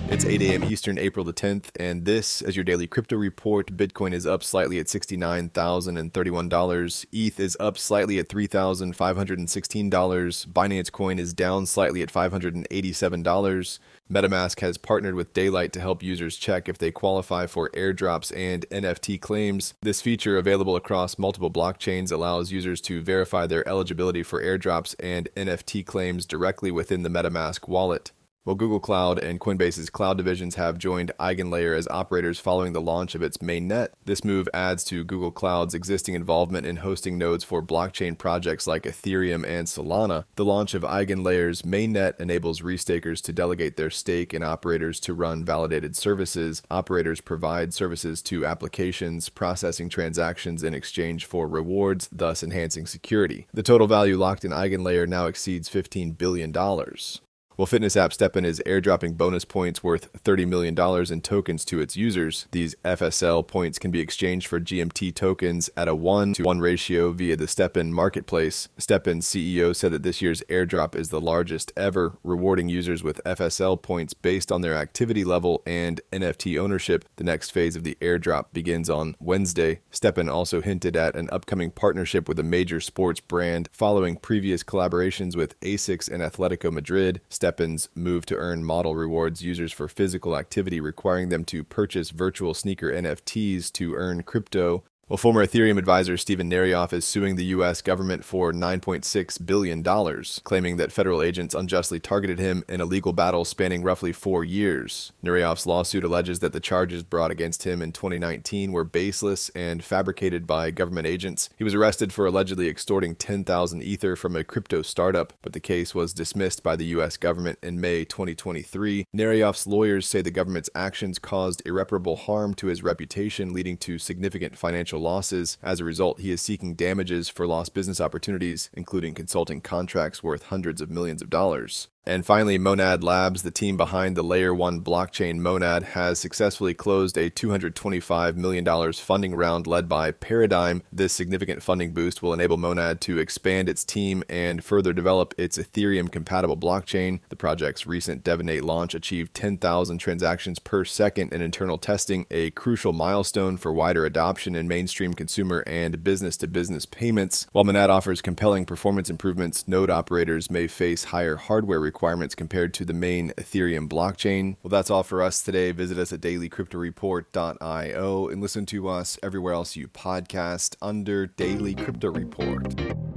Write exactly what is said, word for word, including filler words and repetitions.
It's eight a.m. Eastern, April the tenth, and this is your daily crypto report. Bitcoin is up slightly at sixty-nine thousand thirty-one dollars. E T H is up slightly at three thousand five hundred sixteen dollars. Binance Coin is down slightly at five hundred eighty-seven dollars. MetaMask has partnered with Daylight to help users check if they qualify for airdrops and N F T claims. This feature, available across multiple blockchains, allows users to verify their eligibility for airdrops and N F T claims directly within the MetaMask wallet. While Google Cloud and Coinbase's cloud divisions have joined EigenLayer as operators following the launch of its mainnet, this move adds to Google Cloud's existing involvement in hosting nodes for blockchain projects like Ethereum and Solana. The launch of EigenLayer's mainnet enables restakers to delegate their stake and operators to run validated services. Operators provide services to applications, processing transactions in exchange for rewards, thus enhancing security. The total value locked in EigenLayer now exceeds fifteen billion dollars. While fitness app STEPN is airdropping bonus points worth thirty million dollars in tokens to its users, these F S L points can be exchanged for G M T tokens at a one to one ratio via the STEPN marketplace. STEPN's C E O said that this year's airdrop is the largest ever, rewarding users with F S L points based on their activity level and N F T ownership. The next phase of the airdrop begins on Wednesday. STEPN also hinted at an upcoming partnership with a major sports brand following previous collaborations with ASICS and Atletico Madrid. STEPN's move to earn model rewards users for physical activity, requiring them to purchase virtual sneaker N F Ts to earn crypto. Well, former Ethereum advisor Steven Narioff is suing the U S government for nine point six billion dollars, claiming that federal agents unjustly targeted him in a legal battle spanning roughly four years. Narioff's lawsuit alleges that the charges brought against him in twenty nineteen were baseless and fabricated by government agents. He was arrested for allegedly extorting ten thousand Ether from a crypto startup, but the case was dismissed by the U S government in May twenty twenty-three. Narioff's lawyers say the government's actions caused irreparable harm to his reputation, leading to significant financial losses. As a result, he is seeking damages for lost business opportunities, including consulting contracts worth hundreds of millions of dollars. And finally, Monad Labs, the team behind the Layer one blockchain Monad, has successfully closed a two hundred twenty-five million dollars funding round led by Paradigm. This significant funding boost will enable Monad to expand its team and further develop its Ethereum-compatible blockchain. The project's recent Divinate launch achieved ten thousand transactions per second in internal testing, a crucial milestone for wider adoption in mainstream consumer and business-to-business payments. While Monad offers compelling performance improvements, node operators may face higher hardware requirements compared to the main Ethereum blockchain. Well, that's all for us today. Visit us at daily crypto report dot io and listen to us everywhere else you podcast under Daily Crypto Report.